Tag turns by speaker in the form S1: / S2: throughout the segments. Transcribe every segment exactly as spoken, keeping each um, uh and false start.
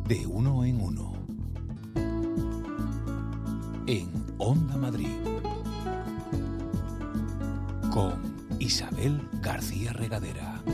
S1: De uno en uno. En Onda Madrid. Con Isabel García Regadera.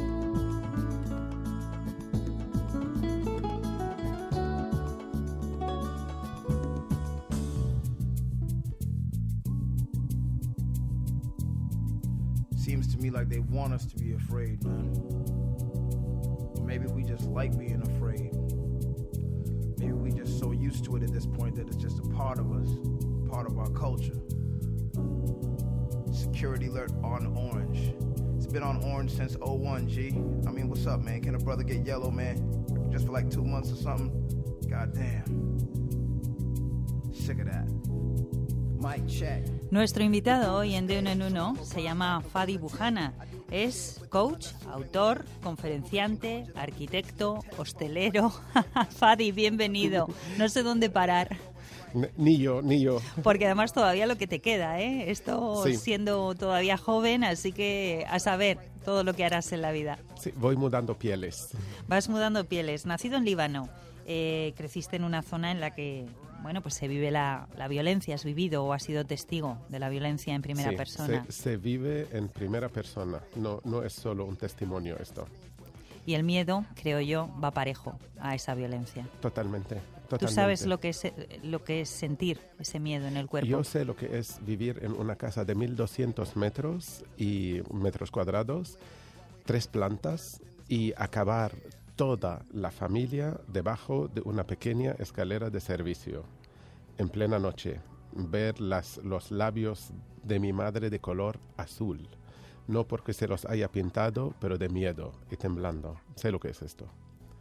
S2: Seems to me like they want us to be afraid, man. Or maybe we just like being afraid. Maybe we just so used to it at this point that it's just a part of us, part of our culture. Security alert on orange. It's been on orange since oh one, G. I mean, what's up, man? Can a brother get yellow, man? Just for like two months or something? God damn. Sick of that. Mic check.
S3: Nuestro invitado hoy en De Uno en Uno se llama Fadi Bujana. Es coach, autor, conferenciante, arquitecto, hostelero. Fadi, bienvenido. No sé dónde parar.
S4: Ni yo, ni yo.
S3: Porque además todavía lo que te queda, ¿eh? Esto sí. Siendo todavía joven, así que a saber todo lo que harás en la vida.
S4: Sí, voy mudando pieles.
S3: Vas mudando pieles. Nacido en Líbano, eh, creciste en una zona en la que, bueno, pues se vive la, la violencia. ¿Has vivido o has sido testigo de la violencia en primera
S4: sí,
S3: persona?
S4: Se, se vive en primera persona. No, no es solo un testimonio esto.
S3: Y el miedo, creo yo, va parejo a esa violencia.
S4: Totalmente. Totalmente.
S3: ¿Tú sabes lo que es lo que es sentir ese miedo en el cuerpo?
S4: Yo sé lo que es vivir en una casa de mil doscientos metros y metros cuadrados, tres plantas, y acabar toda la familia debajo de una pequeña escalera de servicio en plena noche. Ver las, los labios de mi madre de color azul. No porque se los haya pintado, pero de miedo y temblando. Sé lo que es esto.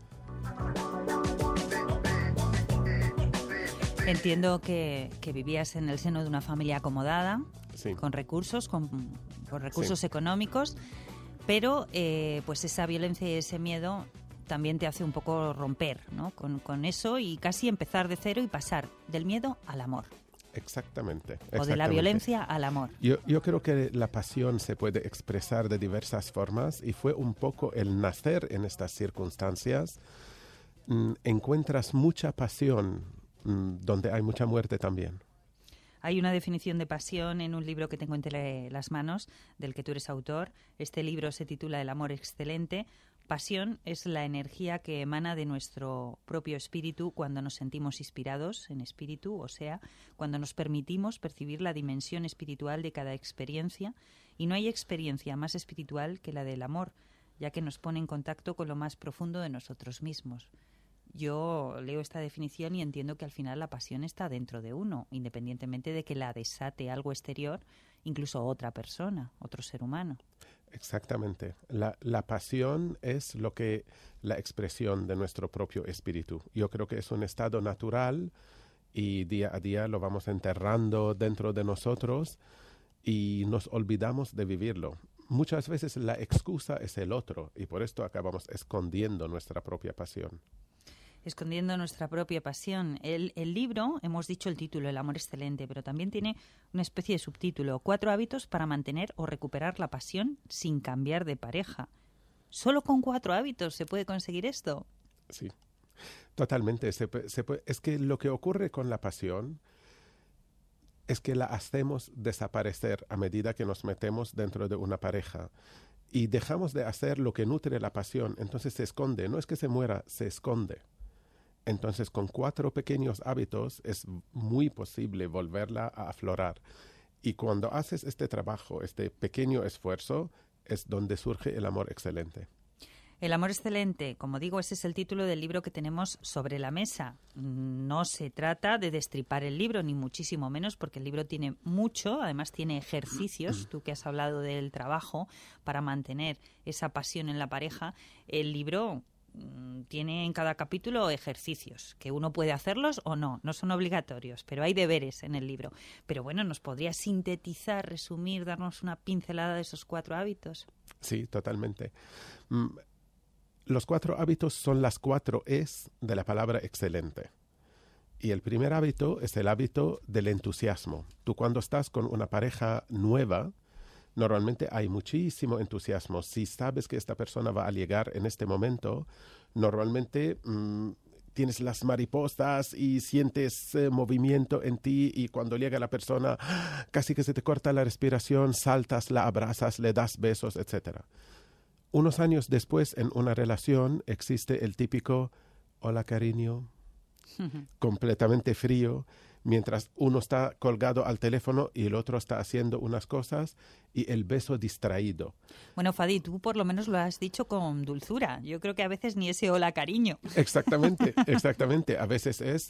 S3: Entiendo que, que vivías en el seno de una familia acomodada, sí. con recursos, con, con recursos sí. económicos, pero eh, pues esa violencia y ese miedo también te hace un poco romper, ¿no? con, con eso y casi empezar de cero y pasar del miedo al amor.
S4: Exactamente, exactamente.
S3: O de la violencia al amor.
S4: Yo, yo creo que la pasión se puede expresar de diversas formas y fue un poco el nacer en estas circunstancias. Mm, encuentras mucha pasión mm, donde hay mucha muerte también.
S3: Hay una definición de pasión en un libro que tengo entre las manos, del que tú eres autor. Este libro se titula El amor excelente. Pasión es la energía que emana de nuestro propio espíritu cuando nos sentimos inspirados en espíritu, o sea, cuando nos permitimos percibir la dimensión espiritual de cada experiencia. Y no hay experiencia más espiritual que la del amor, ya que nos pone en contacto con lo más profundo de nosotros mismos. Yo leo esta definición y entiendo que al final la pasión está dentro de uno, independientemente de que la desate algo exterior, incluso otra persona, otro ser humano.
S4: Exactamente. La, la pasión es lo que la expresión de nuestro propio espíritu. Yo creo que es un estado natural y día a día lo vamos enterrando dentro de nosotros y nos olvidamos de vivirlo. Muchas veces la excusa es el otro y por esto acabamos escondiendo nuestra propia pasión.
S3: Escondiendo nuestra propia pasión. El, el libro, hemos dicho el título, El amor excelente, pero también tiene una especie de subtítulo, Cuatro hábitos para mantener o recuperar la pasión sin cambiar de pareja. ¿Solo con cuatro hábitos se puede conseguir esto?
S4: Sí, totalmente. Se, se puede, es que lo que ocurre con la pasión es que la hacemos desaparecer a medida que nos metemos dentro de una pareja. Y dejamos de hacer lo que nutre la pasión, entonces se esconde. No es que se muera, se esconde. Entonces, con cuatro pequeños hábitos es muy posible volverla a aflorar. Y cuando haces este trabajo, este pequeño esfuerzo, es donde surge el amor excelente.
S3: El amor excelente, como digo, ese es el título del libro que tenemos sobre la mesa. No se trata de destripar el libro, ni muchísimo menos, porque el libro tiene mucho, además tiene ejercicios, tú que has hablado del trabajo para mantener esa pasión en la pareja. El libro tiene en cada capítulo ejercicios, que uno puede hacerlos o no, no son obligatorios, pero hay deberes en el libro. Pero bueno, ¿nos podrías sintetizar, resumir, darnos una pincelada de esos cuatro hábitos?
S4: Sí, totalmente. Mm, los cuatro hábitos son las cuatro Es de la palabra excelente. Y el primer hábito es el hábito del entusiasmo. Tú cuando estás con una pareja nueva, normalmente hay muchísimo entusiasmo. Si sabes que esta persona va a llegar en este momento, normalmente mmm, tienes las mariposas y sientes eh, movimiento en ti y cuando llega la persona casi que se te corta la respiración, saltas, la abrazas, le das besos, etcétera. Unos años después, en una relación, existe el típico hola cariño, completamente frío, mientras uno está colgado al teléfono y el otro está haciendo unas cosas y el beso distraído.
S3: Bueno, Fadi, tú por lo menos lo has dicho con dulzura. Yo creo que a veces ni ese hola cariño.
S4: Exactamente, exactamente. A veces es,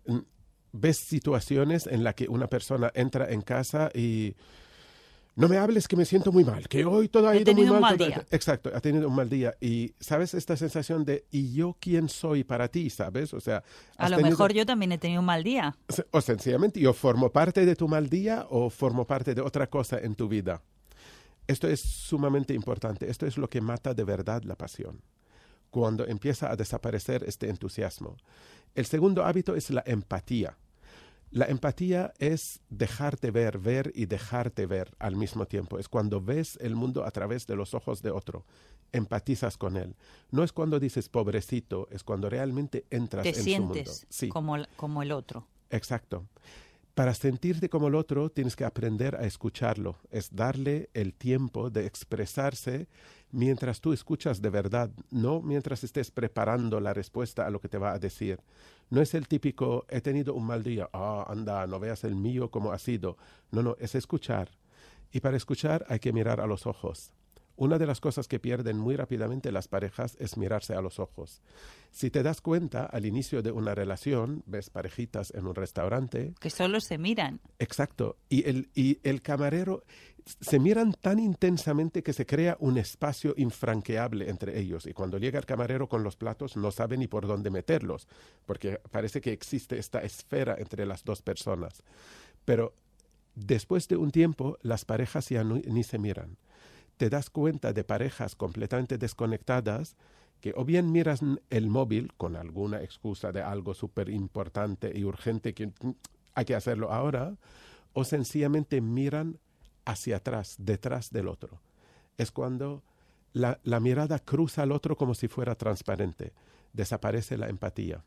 S4: ves situaciones en las que una persona entra en casa y no me hables que me siento muy mal, que hoy todo ha
S3: He
S4: ido muy
S3: tenido un
S4: mal.
S3: mal
S4: todo-
S3: día.
S4: Exacto, ha tenido un mal día. Y sabes esta sensación de, ¿y yo quién soy para ti? ¿Sabes? O sea,
S3: A
S4: has
S3: lo
S4: tenido-
S3: mejor yo también he tenido un mal día.
S4: O sencillamente, yo formo parte de tu mal día o formo parte de otra cosa en tu vida. Esto es sumamente importante. Esto es lo que mata de verdad la pasión. Cuando empieza a desaparecer este entusiasmo. El segundo hábito es la empatía. La empatía es dejarte ver, ver y dejarte ver al mismo tiempo. Es cuando ves el mundo a través de los ojos de otro. Empatizas con él. No es cuando dices pobrecito, es cuando realmente entras
S3: Te
S4: en su mundo.
S3: sientes
S4: Sí.
S3: como, el- como el otro.
S4: Exacto. Para sentirte como el otro tienes que aprender a escucharlo, es darle el tiempo de expresarse mientras tú escuchas de verdad, no mientras estés preparando la respuesta a lo que te va a decir. No es el típico, he tenido un mal día, ah, anda, no veas el mío como ha sido. No, no, es escuchar. Y para escuchar hay que mirar a los ojos. Una de las cosas que pierden muy rápidamente las parejas es mirarse a los ojos. Si te das cuenta, al inicio de una relación, ves parejitas en un restaurante.
S3: Que solo se miran.
S4: Exacto. Y el, y el camarero se miran tan intensamente que se crea un espacio infranqueable entre ellos. Y cuando llega el camarero con los platos, no sabe ni por dónde meterlos, porque parece que existe esta esfera entre las dos personas. Pero después de un tiempo, las parejas ya no, ni se miran. Te das cuenta de parejas completamente desconectadas que o bien miran el móvil con alguna excusa de algo súper importante y urgente que hay que hacerlo ahora, o sencillamente miran hacia atrás, detrás del otro. Es cuando la, la mirada cruza al otro como si fuera transparente. Desaparece la empatía.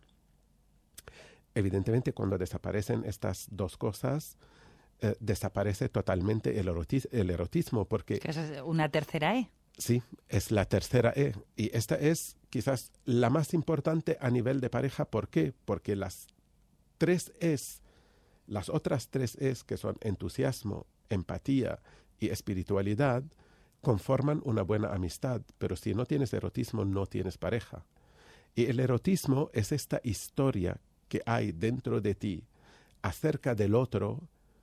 S4: Evidentemente, cuando desaparecen estas dos cosas, Eh, desaparece totalmente el, erotis- el erotismo, porque
S3: Que esa es una tercera E.
S4: sí, es la tercera E. Y esta es quizás la más importante a nivel de pareja. ¿Por qué? Porque las tres Es, las otras tres Es, que son entusiasmo, empatía y espiritualidad, conforman una buena amistad. Pero si no tienes erotismo, no tienes pareja. Y el erotismo es esta historia que hay dentro de ti acerca del otro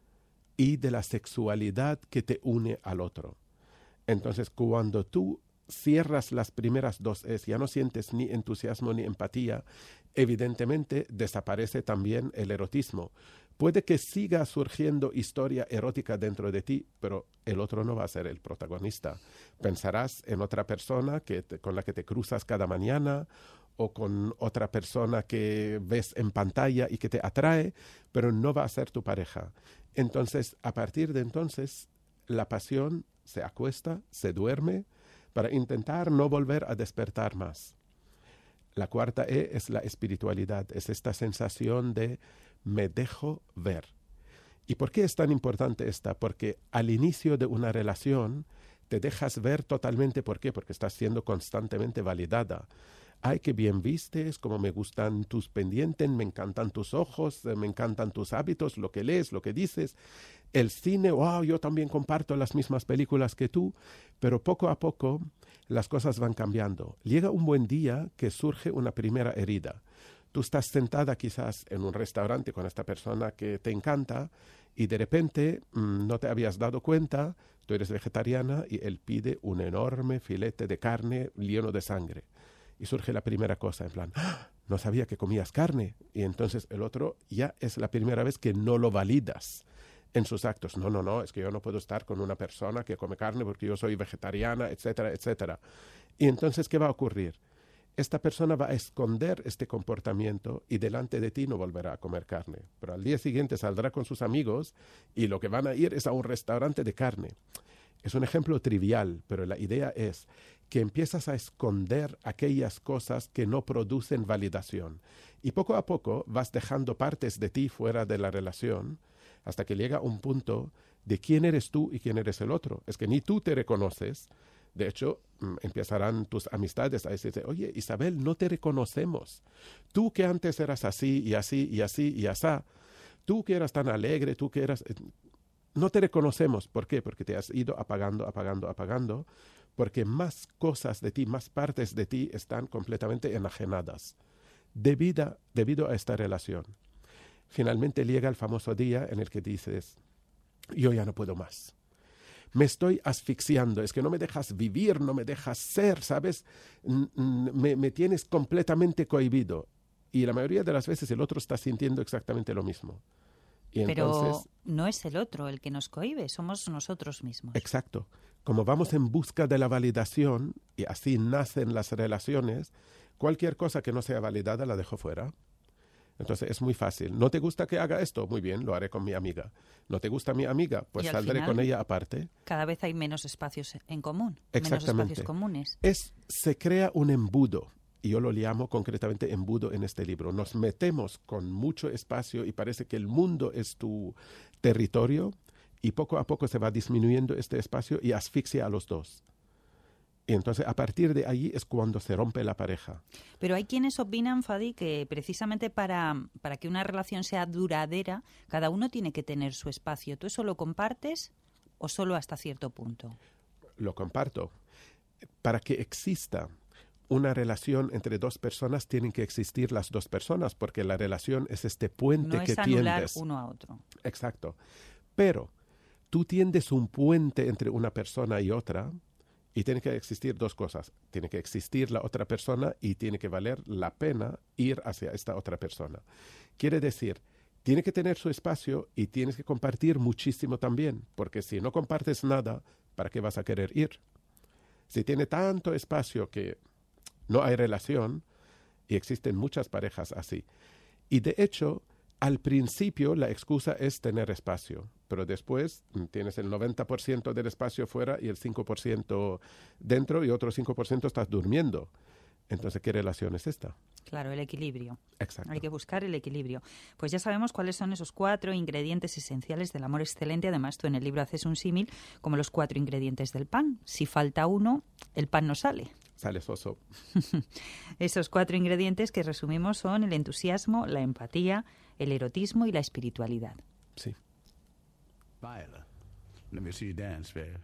S4: y de la sexualidad que te une al otro. Entonces, cuando tú cierras las primeras dos Es, ya no sientes ni entusiasmo ni empatía, evidentemente desaparece también el erotismo. Puede que siga surgiendo historia erótica dentro de ti, pero el otro no va a ser el protagonista. Pensarás en otra persona que te, con la que te cruzas cada mañana, o con otra persona que ves en pantalla y que te atrae, pero no va a ser tu pareja. Entonces, a partir de entonces, la pasión se acuesta, se duerme, para intentar no volver a despertar más. La cuarta E es la espiritualidad, es esta sensación de me dejo ver. ¿Y por qué es tan importante esta? Porque al inicio de una relación te dejas ver totalmente. ¿Por qué? Porque estás siendo constantemente validada. Ay, qué bien vistes, como me gustan tus pendientes, me encantan tus ojos, me encantan tus hábitos, lo que lees, lo que dices. El cine, wow, yo también comparto las mismas películas que tú, pero poco a poco las cosas van cambiando. Llega un buen día que surge una primera herida. Tú estás sentada quizás en un restaurante con esta persona que te encanta y de repente mmm, no te habías dado cuenta, tú eres vegetariana y él pide un enorme filete de carne lleno de sangre. Y surge la primera cosa, en plan, ¡ah! No sabía que comías carne. Y entonces el otro ya es la primera vez que no lo validas en sus actos. No, no, no, es que yo no puedo estar con una persona que come carne porque yo soy vegetariana, etcétera, etcétera. Y entonces, ¿qué va a ocurrir? Esta persona va a esconder este comportamiento y delante de ti no volverá a comer carne. Pero al día siguiente saldrá con sus amigos y lo que van a ir es a un restaurante de carne. Es un ejemplo trivial, pero la idea es que empiezas a esconder aquellas cosas que no producen validación. Y poco a poco vas dejando partes de ti fuera de la relación hasta que llega un punto de quién eres tú y quién eres el otro. Es que ni tú te reconoces. De hecho, empezarán tus amistades a decirte, oye, Isabel, no te reconocemos. Tú que antes eras así y así y así y asá. Tú que eras tan alegre, tú que eras... No te reconocemos. ¿Por qué? Porque te has ido apagando, apagando, apagando. Porque más cosas de ti, más partes de ti están completamente enajenadas debido, debido a esta relación. Finalmente llega el famoso día en el que dices, yo ya no puedo más. Me estoy asfixiando, es que no me dejas vivir, no me dejas ser, ¿sabes? Me, me tienes completamente cohibido. Y la mayoría de las veces el otro está sintiendo exactamente lo mismo. Y
S3: Pero
S4: entonces,
S3: no es el otro el que nos cohíbe, somos nosotros mismos.
S4: Exacto. Como vamos en busca de la validación, y así nacen las relaciones, cualquier cosa que no sea validada la dejo fuera. Entonces es muy fácil. ¿No te gusta que haga esto? Muy bien, lo haré con mi amiga. ¿No te gusta mi amiga? Pues
S3: Y al
S4: saldré
S3: final,
S4: con ella aparte.
S3: Cada vez hay menos espacios en común, menos
S4: Exactamente.
S3: espacios comunes.
S4: Es, se crea un embudo, y yo lo llamo concretamente embudo en este libro. Nos metemos con mucho espacio y parece que el mundo es tu territorio, y poco a poco se va disminuyendo este espacio y asfixia a los dos. Y entonces a partir de ahí es cuando se rompe la pareja.
S3: Pero hay quienes opinan, Fadi, que precisamente para, para que una relación sea duradera, cada uno tiene que tener su espacio. ¿Tú eso lo compartes o solo hasta cierto punto?
S4: Lo comparto. Para que exista una relación entre dos personas, tienen que existir las dos personas, porque la relación es este puente
S3: No
S4: que
S3: es anular
S4: tiendes.
S3: uno a otro.
S4: Exacto. Pero tú tiendes un puente entre una persona y otra, y tiene que existir dos cosas. Tiene que existir la otra persona y tiene que valer la pena ir hacia esta otra persona. Quiere decir, tiene que tener su espacio y tienes que compartir muchísimo también, porque si no compartes nada, ¿para qué vas a querer ir? Si tiene tanto espacio que no hay relación, y existen muchas parejas así. Y de hecho, al principio la excusa es tener espacio, pero después tienes el noventa por ciento del espacio fuera y el cinco por ciento dentro y otro cinco por ciento estás durmiendo. Entonces, ¿qué relación es esta?
S3: Claro, el equilibrio.
S4: Exacto.
S3: Hay que buscar el equilibrio. Pues ya sabemos cuáles son esos cuatro ingredientes esenciales del amor excelente. Además, tú en el libro haces un símil como los cuatro ingredientes del pan. Si falta uno, el pan no sale.
S4: Sale soso.
S3: Esos cuatro ingredientes que resumimos son el entusiasmo, la empatía, el erotismo y la espiritualidad.
S4: Sí.
S5: Viola, let me see you dance, babe.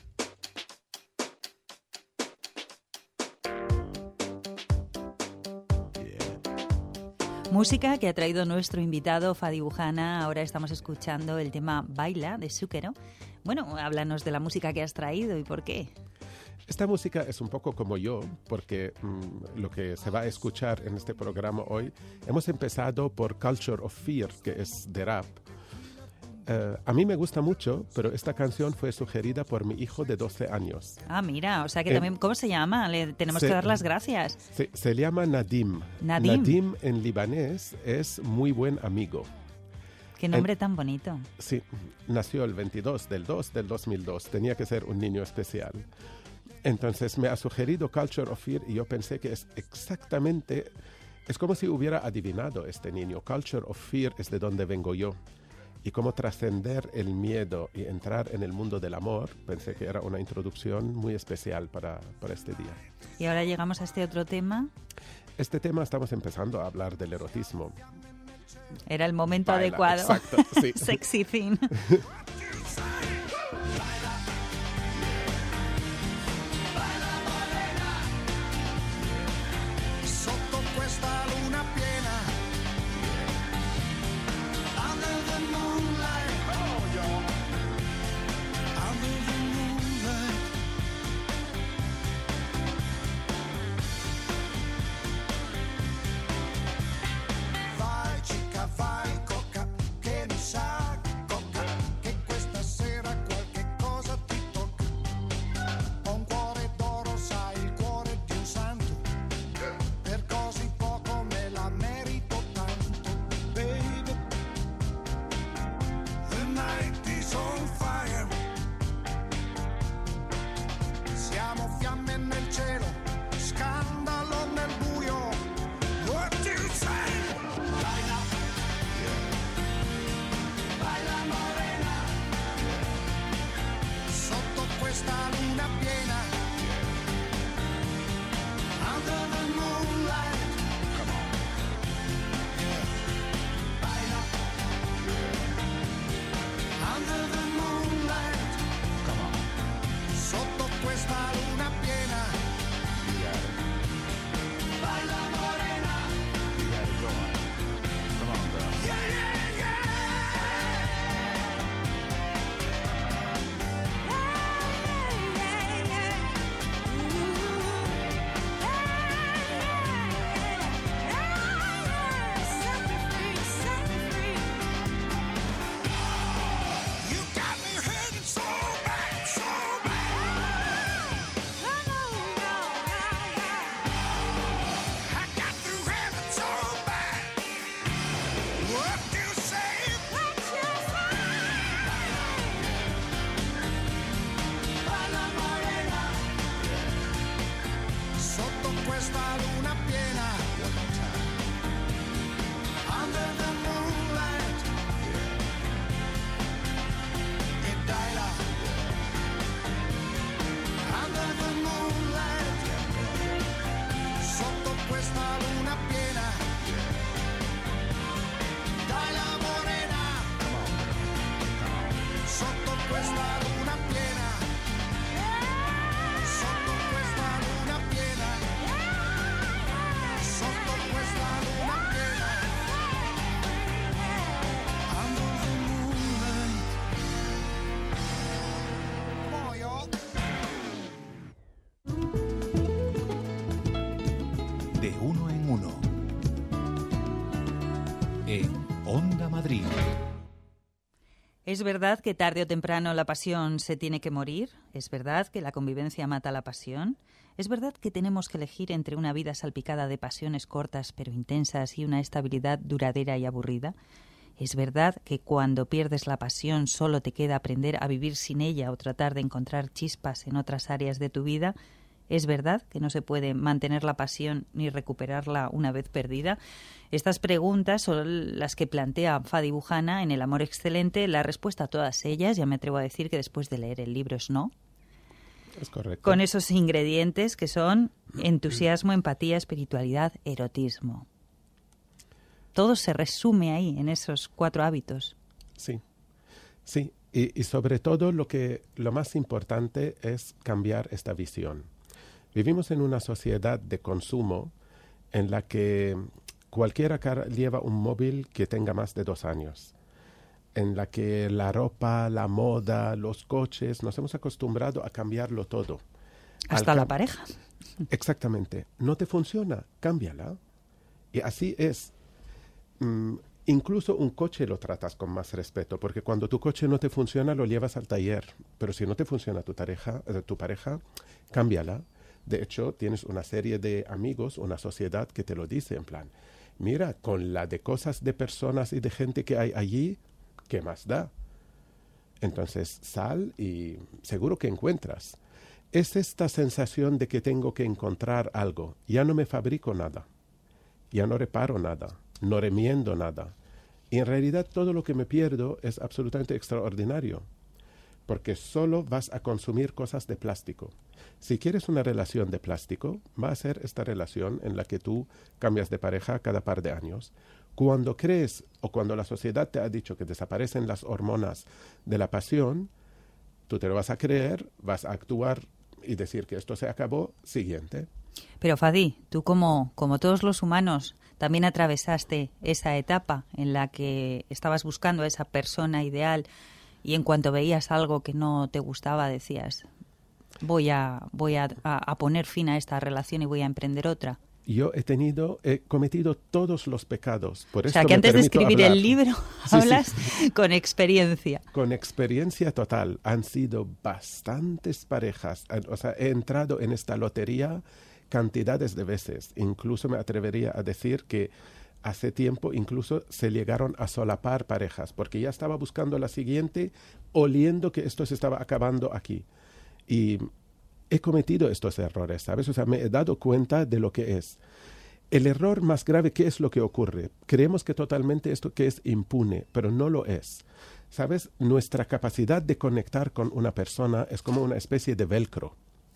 S3: Música que ha traído nuestro invitado Fadi Bujana. Ahora estamos escuchando el tema Baila de Zúquero. Bueno, háblanos de la música que has traído y por qué.
S4: Esta música es un poco como yo, porque mmm, lo que se va a escuchar en este programa hoy, hemos empezado por Culture of Fear, que es de rap. Uh, a mí me gusta mucho, pero esta canción fue sugerida por mi hijo de doce años.
S3: Ah, mira, o sea que
S4: Eh,
S3: también, ¿cómo se llama? Le tenemos
S4: se-
S3: que dar las gracias.
S4: Se, se llama Nadim.
S3: Nadim.
S4: Nadim en libanés es muy buen amigo.
S3: Qué nombre tan bonito.
S4: Sí, nació el veintidós del dos del dos mil dos. Tenía que ser un niño especial. Entonces me ha sugerido Culture of Fear y yo pensé que es exactamente... Es como si hubiera adivinado este niño. Culture of Fear es de donde vengo yo. Y cómo trascender el miedo y entrar en el mundo del amor, pensé que era una introducción muy especial para, para este día.
S3: Y ahora llegamos a este otro tema.
S4: Este tema estamos empezando a hablar del erotismo.
S3: Era el momento
S4: Baila,
S3: adecuado.
S4: exacto, sí.
S3: Sexy thing.
S6: Sotto questa luna piena, under the moonlight, under the moonlight. Vai chica, vai coca, che mi sa coca, che
S1: en Onda Madrid.
S3: ¿Es verdad que tarde o temprano la pasión se tiene que morir? ¿Es verdad que la convivencia mata la pasión? ¿Es verdad que tenemos que elegir entre una vida salpicada de pasiones cortas pero intensas y una estabilidad duradera y aburrida? ¿Es verdad que cuando pierdes la pasión solo te queda aprender a vivir sin ella o tratar de encontrar chispas en otras áreas de tu vida? ¿Es verdad que no se puede mantener la pasión ni recuperarla una vez perdida? Estas preguntas son las que plantea Fadi Bujana en El amor excelente. La respuesta a todas ellas, ya me atrevo a decir que después de leer el libro, es no.
S4: Es correcto.
S3: Con esos ingredientes que son entusiasmo, empatía, espiritualidad, erotismo. Todo se resume ahí, en esos cuatro hábitos.
S4: Sí, sí. Y, y sobre todo lo que lo más importante es cambiar esta visión. Vivimos en una sociedad de consumo en la que cualquiera lleva un móvil que tenga más de dos años, en la que la ropa, la moda, los coches, nos hemos acostumbrado a cambiarlo todo.
S3: Hasta la pareja.
S4: Exactamente. No te funciona, cámbiala. Y así es. Mm, incluso un coche lo tratas con más respeto, porque cuando tu coche no te funciona, lo llevas al taller. Pero si no te funciona tu pareja, eh, tu pareja, cámbiala. De hecho, tienes una serie de amigos, una sociedad que te lo dice en plan, mira, con la de cosas de personas y de gente que hay allí, ¿qué más da? Entonces, sal y seguro que encuentras. Es esta sensación de que tengo que encontrar algo. Ya no me fabrico nada. Ya no reparo nada. No remiendo nada. Y en realidad todo lo que me pierdo es absolutamente extraordinario. Porque solo vas a consumir cosas de plástico. Si quieres una relación de plástico, va a ser esta relación en la que tú cambias de pareja cada par de años. Cuando crees o cuando la sociedad te ha dicho que desaparecen las hormonas de la pasión, tú te lo vas a creer, vas a actuar y decir que esto se acabó, siguiente.
S3: Pero Fadi, tú como, como todos los humanos también atravesaste esa etapa en la que estabas buscando a esa persona ideal y en cuanto veías algo que no te gustaba decías, voy a, voy a, a, a poner fin a esta relación y voy a emprender otra.
S4: Yo he tenido, he cometido todos los pecados. Por
S3: o
S4: eso
S3: sea, que antes de escribir
S4: hablar.
S3: el libro
S4: sí,
S3: hablas
S4: sí.
S3: con experiencia.
S4: Con experiencia total. Han sido bastantes parejas. O sea, he entrado en esta lotería cantidades de veces. Incluso me atrevería a decir que hace tiempo incluso se llegaron a solapar parejas, porque ya estaba buscando la siguiente, oliendo que esto se estaba acabando aquí. Y he cometido estos errores, ¿sabes? O sea, me he dado cuenta de lo que es. El error más grave, ¿qué es lo que ocurre? Creemos que totalmente esto que es impune, pero no lo es. ¿Sabes? Nuestra capacidad de conectar con una persona es como una especie de velcro.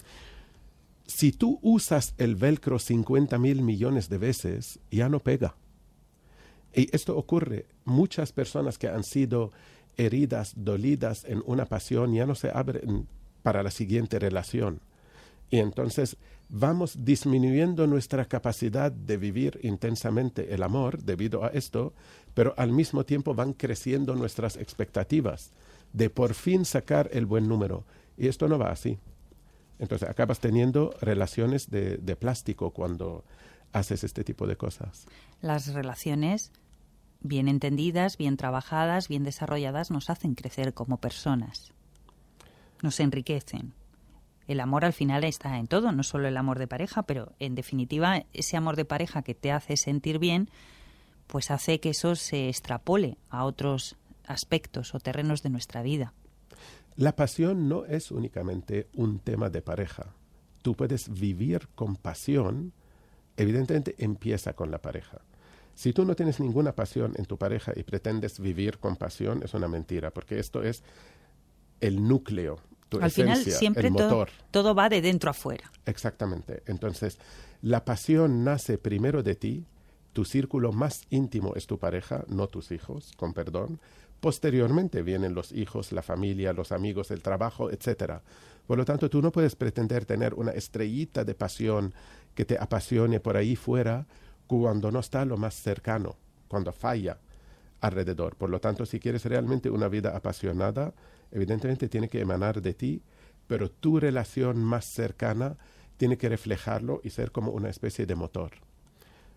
S4: Si tú usas el velcro cincuenta mil millones de veces, ya no pega. Y esto ocurre. Muchas personas que han sido heridas, dolidas en una pasión, ya no se abren para la siguiente relación. Y entonces vamos disminuyendo nuestra capacidad de vivir intensamente el amor debido a esto, pero al mismo tiempo van creciendo nuestras expectativas de por fin sacar el buen número. Y esto no va así. Entonces acabas teniendo relaciones de, de plástico cuando haces este tipo de cosas.
S3: Las relaciones bien entendidas, bien trabajadas, bien desarrolladas nos hacen crecer como personas. Nos enriquecen. El amor al final está en todo, no solo el amor de pareja, pero en definitiva ese amor de pareja que te hace sentir bien, pues hace que eso se extrapole a otros aspectos o terrenos de nuestra vida.
S4: La pasión no es únicamente un tema de pareja. Tú puedes vivir con pasión, evidentemente empieza con la pareja. Si tú no tienes ninguna pasión en tu pareja y pretendes vivir con pasión, es una mentira, porque esto es el núcleo, tu
S3: Al
S4: esencia,
S3: final siempre
S4: el motor.
S3: Todo, todo va de dentro a fuera.
S4: Exactamente. Entonces, la pasión nace primero de ti, tu círculo más íntimo es tu pareja, no tus hijos, con perdón. Posteriormente vienen los hijos, la familia, los amigos, el trabajo, etcétera. Por lo tanto, tú no puedes pretender tener una estrellita de pasión que te apasione por ahí fuera cuando no está lo más cercano, cuando falla alrededor. Por lo tanto, si quieres realmente una vida apasionada, evidentemente tiene que emanar de ti, pero tu relación más cercana tiene que reflejarlo y ser como una especie de motor.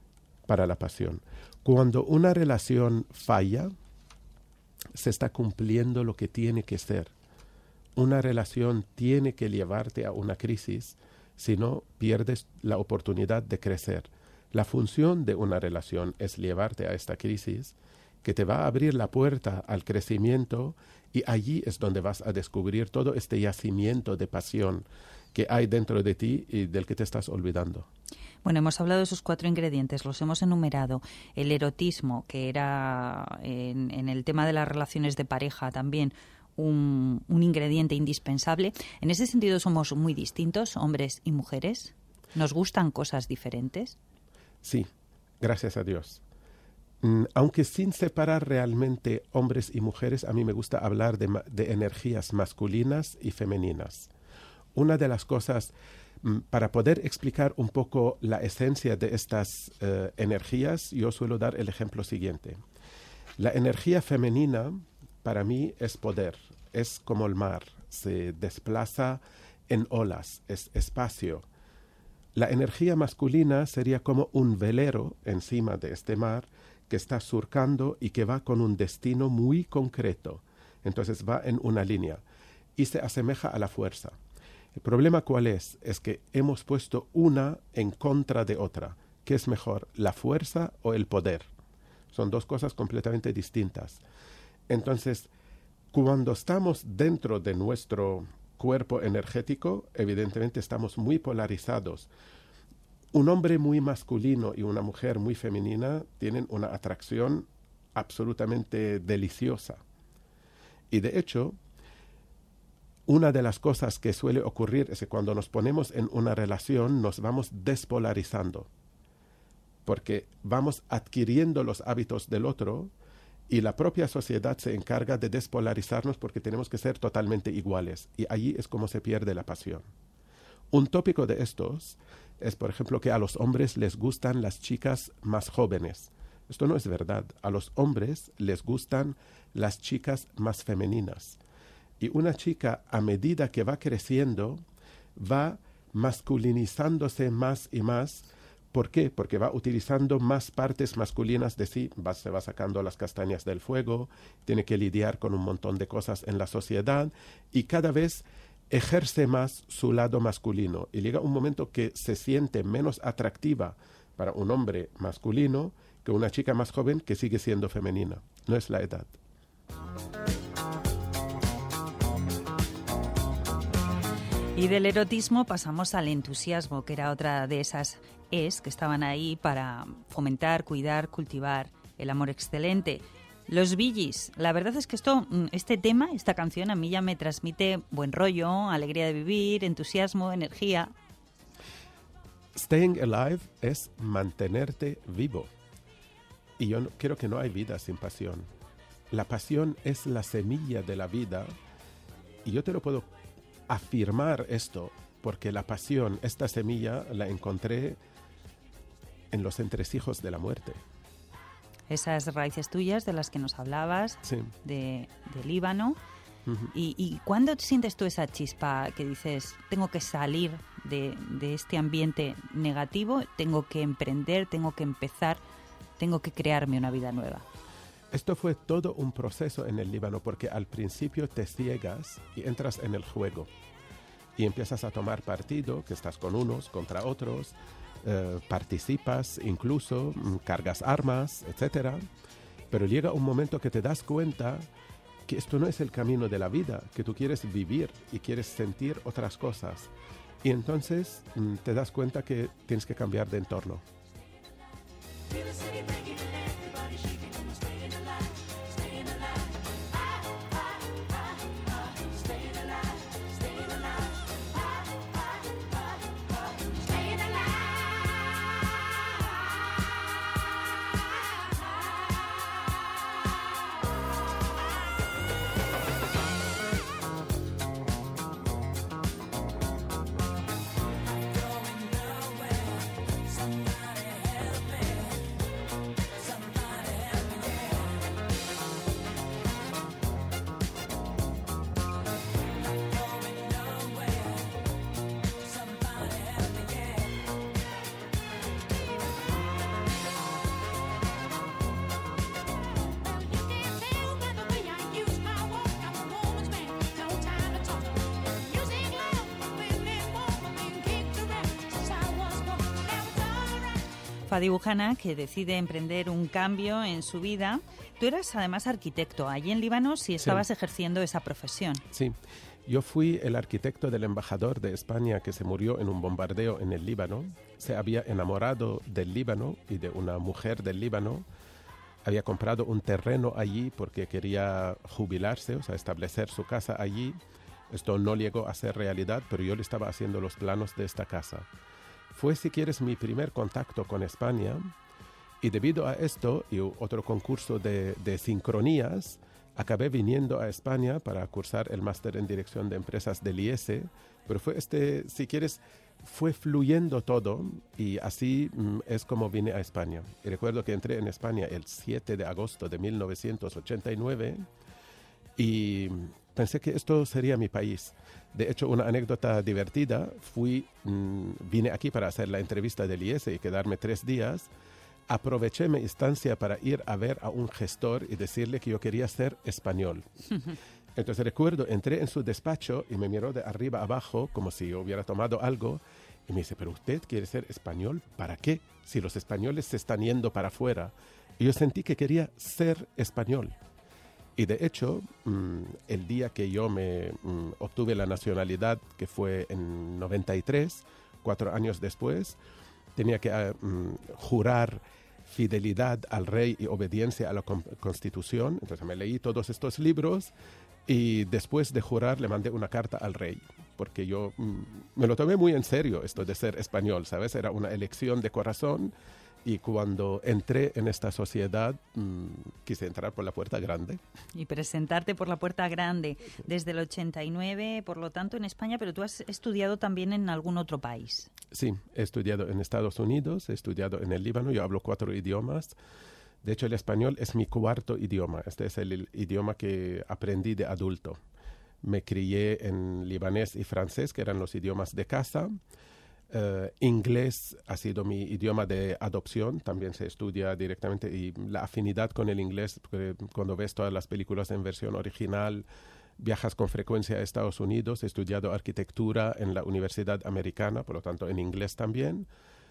S4: para la pasión. Cuando una relación falla, se está cumpliendo lo que tiene que ser. Una relación tiene que llevarte a una crisis, si no pierdes la oportunidad de crecer. La función de una relación es llevarte a esta crisis que te va a abrir la puerta al crecimiento, y allí es donde vas a descubrir todo este yacimiento de pasión que hay dentro de ti y del que te estás olvidando.
S3: Bueno, hemos hablado de esos cuatro ingredientes, los hemos enumerado. El erotismo, que era en, en el tema de las relaciones de pareja también un, un ingrediente indispensable. En ese sentido somos muy distintos, hombres y mujeres. ¿Nos gustan cosas diferentes?
S4: Sí, gracias a Dios. Mm, aunque sin separar realmente hombres y mujeres, a mí me gusta hablar de, ma- de energías masculinas y femeninas. Una de las cosas, mm, para poder explicar un poco la esencia de estas eh, energías, yo suelo dar el ejemplo siguiente. La energía femenina, para mí, es poder, es como el mar, se desplaza en olas, es espacio. La energía masculina sería como un velero encima de este mar que está surcando y que va con un destino muy concreto. Entonces va en una línea y se asemeja a la fuerza. El problema ¿cuál es? Es que hemos puesto una en contra de otra. ¿Qué es mejor, la fuerza o el poder? Son dos cosas completamente distintas. Entonces, cuando estamos dentro de nuestro cuerpo energético, evidentemente estamos muy polarizados. Un hombre muy masculino y una mujer muy femenina tienen una atracción absolutamente deliciosa. Y de hecho, una de las cosas que suele ocurrir es que cuando nos ponemos en una relación nos vamos despolarizando, porque vamos adquiriendo los hábitos del otro y la propia sociedad se encarga de despolarizarnos porque tenemos que ser totalmente iguales, y allí es como se pierde la pasión. Un tópico de estos es, por ejemplo, que a los hombres les gustan las chicas más jóvenes. Esto no es verdad. A los hombres les gustan las chicas más femeninas. Y una chica, a medida que va creciendo, va masculinizándose más y más. ¿Por qué? Porque va utilizando más partes masculinas de sí, va, se va sacando las castañas del fuego, tiene que lidiar con un montón de cosas en la sociedad y cada vez ejerce más su lado masculino. Y llega un momento que se siente menos atractiva para un hombre masculino que una chica más joven que sigue siendo femenina. No es la edad.
S3: Y del erotismo pasamos al entusiasmo, que era otra de esas es que estaban ahí para fomentar, cuidar, cultivar el amor excelente. Los Bee Gees, la verdad es que esto, este tema, esta canción a mí ya me transmite buen rollo, alegría de vivir, entusiasmo, energía.
S4: Staying alive es mantenerte vivo. Y yo no, creo que no hay vida sin pasión. La pasión es la semilla de la vida y yo te lo puedo afirmar esto porque la pasión, esta semilla la encontré en los entresijos de la muerte.
S3: Esas raíces tuyas de las que nos hablabas,
S4: Sí.
S3: de, de Líbano.
S4: Uh-huh.
S3: ¿Y, ¿Y cuándo sientes tú esa chispa que dices, tengo que salir de, de este ambiente negativo, tengo que emprender, tengo que empezar, tengo que crearme una vida nueva?
S4: Esto fue todo un proceso en el Líbano porque al principio te ciegas y entras en el juego y empiezas a tomar partido, que estás con unos contra otros, eh, participas incluso, mm, cargas armas, etcétera. Pero llega un momento que te das cuenta que esto no es el camino de la vida, que tú quieres vivir y quieres sentir otras cosas. Y entonces mm, te das cuenta que tienes que cambiar de entorno.
S3: Fadi Ujana, que decide emprender un cambio en su vida. Tú eras además arquitecto. Allí en Líbano sí estabas sí. ejerciendo esa profesión.
S4: Sí, yo fui el arquitecto del embajador de España que se murió en un bombardeo en el Líbano. Se había enamorado del Líbano y de una mujer del Líbano. Había comprado un terreno allí porque quería jubilarse, o sea, establecer su casa allí. Esto no llegó a ser realidad, pero yo le estaba haciendo los planos de esta casa. Fue, si quieres, mi primer contacto con España, y debido a esto y otro concurso de, de sincronías, acabé viniendo a España para cursar el máster en dirección de empresas del I E S E, pero fue este, si quieres, fue fluyendo todo, y así mm, es como vine a España. Y recuerdo que entré en España el siete de agosto de mil novecientos ochenta y nueve y pensé que esto sería mi país. De hecho, una anécdota divertida, fui, mmm, vine aquí para hacer la entrevista del I E S E y quedarme tres días. Aproveché mi estancia para ir a ver a un gestor y decirle que yo quería ser español. Entonces recuerdo, entré en su despacho y me miró de arriba a abajo como si yo hubiera tomado algo y me dice, ¿pero usted quiere ser español? ¿Para qué? Si los españoles se están yendo para afuera. Y yo sentí que quería ser español. Y de hecho, mmm, el día que yo me mmm, obtuve la nacionalidad, que fue en noventa y tres, cuatro años después, tenía que uh, mmm, jurar fidelidad al rey y obediencia a la con- Constitución. Entonces me leí todos estos libros y después de jurar le mandé una carta al rey, porque yo mmm, me lo tomé muy en serio esto de ser español, ¿sabes? Era una elección de corazón. Y cuando entré en esta sociedad, mmm, quise entrar por la puerta grande.
S3: Y presentarte por la puerta grande desde el ochenta y nueve, por lo tanto, en España, pero tú has estudiado también en algún otro país.
S4: Sí, he estudiado en Estados Unidos, he estudiado en el Líbano, yo hablo cuatro idiomas. De hecho, el español es mi cuarto idioma. Este es el, el idioma que aprendí de adulto. Me crié en libanés y francés, que eran los idiomas de casa. Uh, inglés ha sido mi idioma de adopción, también se estudia directamente, y la afinidad con el inglés, cuando ves todas las películas en versión original, viajas con frecuencia a Estados Unidos. He estudiado arquitectura en la Universidad Americana, por lo tanto en inglés también,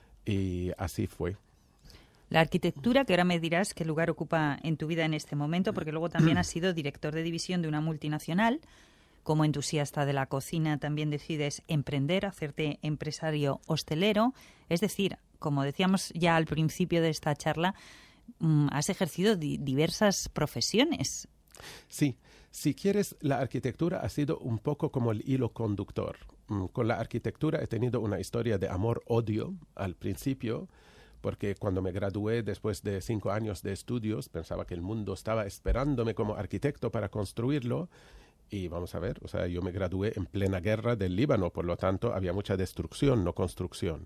S4: y así fue.
S3: La arquitectura, que ahora me dirás qué lugar ocupa en tu vida en este momento, porque luego también has sido director de división de una multinacional. Como entusiasta de la cocina también decides emprender, hacerte empresario hostelero. Es decir, como decíamos ya al principio de esta charla, mmm, has ejercido di- diversas profesiones.
S4: Sí, si quieres, la arquitectura ha sido un poco como el hilo conductor. Mm, con la arquitectura he tenido una historia de amor-odio al principio, porque cuando me gradué después de cinco años de estudios, pensaba que el mundo estaba esperándome como arquitecto para construirlo. Y vamos a ver, o sea, yo me gradué en plena guerra del Líbano, por lo tanto había mucha destrucción, no construcción.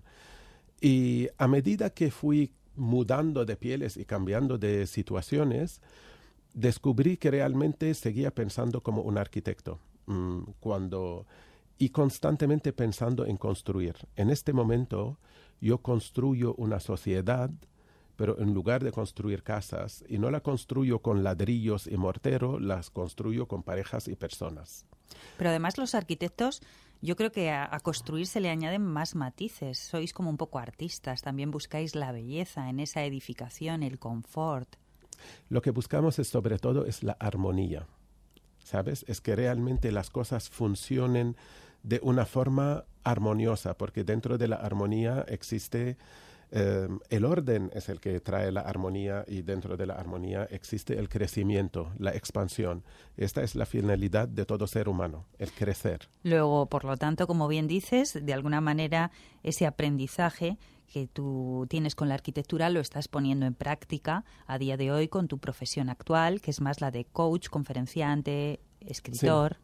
S4: Y a medida que fui mudando de pieles y cambiando de situaciones, descubrí que realmente seguía pensando como un arquitecto, mmm, cuando, y constantemente pensando en construir. En este momento yo construyo una sociedad, pero en lugar de construir casas, y no la construyo con ladrillos y mortero, las construyo con parejas y personas.
S3: Pero además los arquitectos, yo creo que a, a construir se le añaden más matices. Sois como un poco artistas, también buscáis la belleza en esa edificación, el confort.
S4: Lo que buscamos es sobre todo es la armonía, ¿sabes? Es que realmente las cosas funcionen de una forma armoniosa, porque dentro de la armonía existe... Uh, el orden es el que trae la armonía, y dentro de la armonía existe el crecimiento, la expansión. Esta es la finalidad de todo ser humano, el crecer.
S3: Luego, por lo tanto, como bien dices, de alguna manera ese aprendizaje que tú tienes con la arquitectura lo estás poniendo en práctica a día de hoy con tu profesión actual, que es más la de coach, conferenciante, escritor.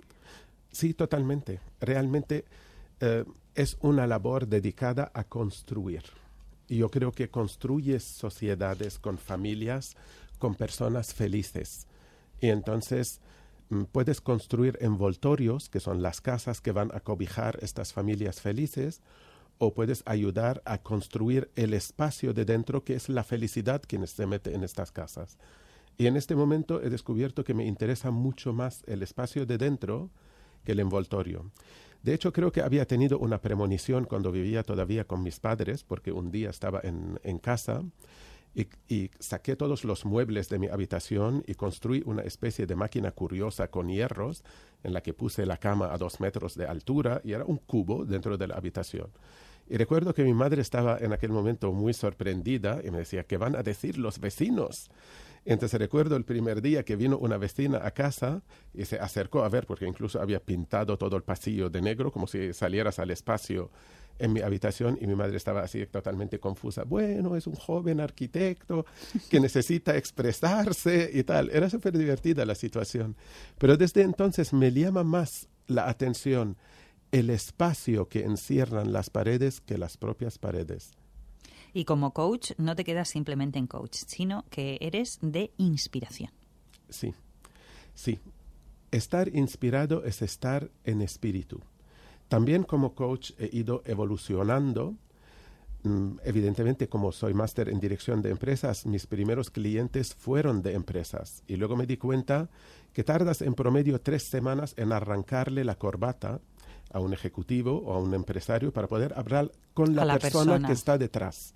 S4: Sí, sí, totalmente. Realmente uh, es una labor dedicada a construir. Y yo creo que construyes sociedades con familias, con personas felices. Y entonces m, puedes construir envoltorios, que son las casas que van a cobijar estas familias felices, o puedes ayudar a construir el espacio de dentro, que es la felicidad que se mete en estas casas. Y en este momento he descubierto que me interesa mucho más el espacio de dentro que el envoltorio. De hecho, creo que había tenido una premonición cuando vivía todavía con mis padres, porque un día estaba en, en casa y, y saqué todos los muebles de mi habitación y construí una especie de máquina curiosa con hierros en la que puse la cama a dos metros de altura y era un cubo dentro de la habitación. Y recuerdo que mi madre estaba en aquel momento muy sorprendida y me decía, ¿qué van a decir los vecinos? Entonces recuerdo el primer día que vino una vecina a casa y se acercó a ver, porque incluso había pintado todo el pasillo de negro, como si salieras al espacio en mi habitación, y mi madre estaba así totalmente confusa. Bueno, es un joven arquitecto que necesita expresarse y tal. Era súper divertida la situación. Pero desde entonces me llama más la atención el espacio que encierran las paredes que las propias paredes.
S3: Y como coach no te quedas simplemente en coach, sino que eres de inspiración.
S4: Sí, sí. Estar inspirado es estar en espíritu. También como coach he ido evolucionando. Evidentemente, como soy máster en dirección de empresas, mis primeros clientes fueron de empresas. Y luego me di cuenta que tardas en promedio tres semanas en arrancarle la corbata a un ejecutivo o a un empresario para poder hablar con la,
S3: la
S4: persona,
S3: persona
S4: que está detrás.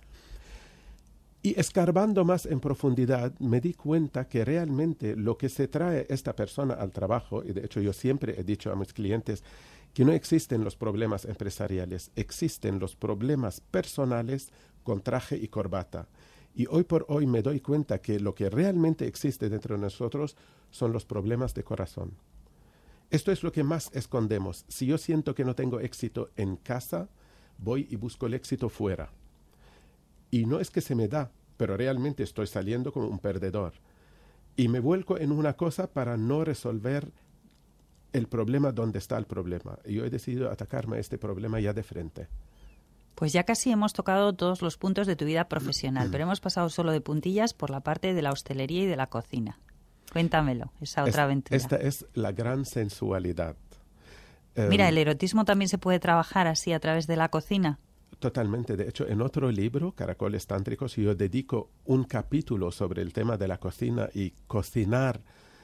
S4: Y escarbando más en profundidad, me di cuenta que realmente lo que se trae esta persona al trabajo, y de hecho yo siempre he dicho a mis clientes que no existen los problemas empresariales, existen los problemas personales con traje y corbata. Y hoy por hoy me doy cuenta que lo que realmente existe dentro de nosotros son los problemas de corazón. Esto es lo que más escondemos. Si yo siento que no tengo éxito en casa, voy y busco el éxito fuera. Y no es que se me da, pero realmente estoy saliendo como un perdedor. Y me vuelco en una cosa para no resolver el problema donde está el problema. Y yo he decidido atacarme a este problema ya de frente.
S3: Pues ya casi hemos tocado todos los puntos de tu vida profesional, pero hemos pasado solo de puntillas por la parte de la hostelería y de la cocina. Cuéntamelo, esa otra
S4: Es,
S3: aventura.
S4: Esta es la gran sensualidad.
S3: Mira,
S4: Um,
S3: ¿el erotismo también se puede trabajar así a través de la cocina?
S4: Totalmente. De hecho, en otro libro, Caracoles Tántricos, yo dedico un capítulo sobre el tema de la cocina y cocinar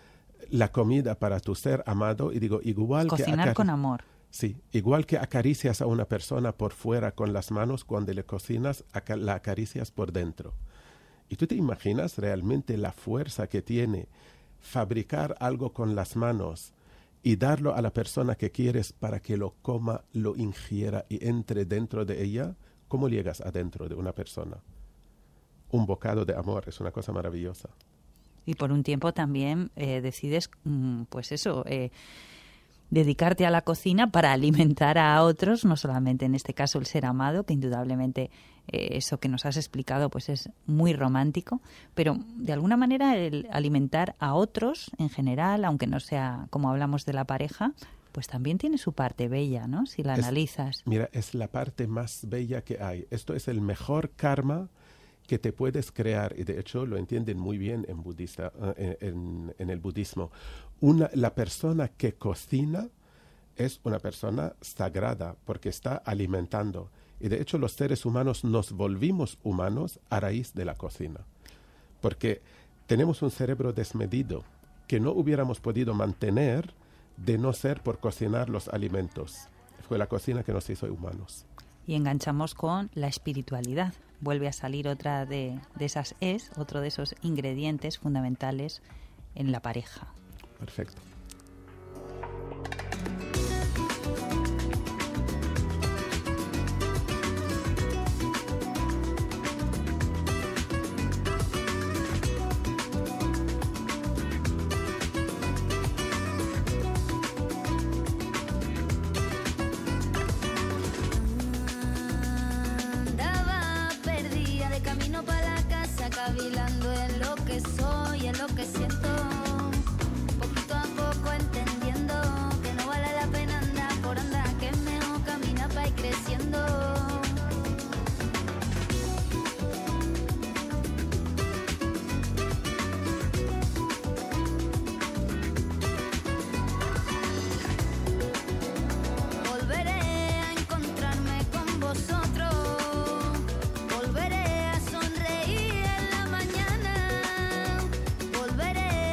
S4: la comida para tu ser amado. Y digo, igual
S3: Cocinar
S4: que
S3: con amor.
S4: Sí, igual que acaricias a una persona por fuera con las manos, cuando le cocinas, aca- la acaricias por dentro. ¿Y tú te imaginas realmente la fuerza que tiene fabricar algo con las manos y darlo a la persona que quieres para que lo coma, lo ingiera y entre dentro de ella? ¿Cómo llegas adentro de una persona? Un bocado de amor es una cosa maravillosa.
S3: Y por un tiempo también eh, decides, mm, pues eso, eh, dedicarte a la cocina para alimentar a otros, no solamente en este caso el ser amado, que indudablemente eh, eso que nos has explicado pues es muy romántico, pero de alguna manera el alimentar a otros en general, aunque no sea como hablamos de la pareja, pues también tiene su parte bella, ¿no? Si la
S4: Es-
S3: analizas.
S4: Mira, es la parte más bella que hay. Esto es el mejor karma que te puedes crear, y de hecho lo entienden muy bien en, budista, eh, en, en el budismo. Una, la persona que cocina es una persona sagrada porque está alimentando. Y de hecho los seres humanos nos volvimos humanos a raíz de la cocina. Porque tenemos un cerebro desmedido que no hubiéramos podido mantener de no ser por cocinar los alimentos. Fue la cocina que nos hizo humanos.
S3: Y enganchamos con la espiritualidad. Vuelve a salir otra de, de esas es, otro de esos ingredientes fundamentales en la pareja.
S4: Perfecto.
S7: Andaba perdida de camino para la casa, cavilando en lo que soy, en lo que siento. Poquito a poco entendiendo que no vale la pena andar por andar, que es mejor caminar para ir creciendo. Volveré a encontrarme con vosotros, volveré a sonreír en la mañana, volveré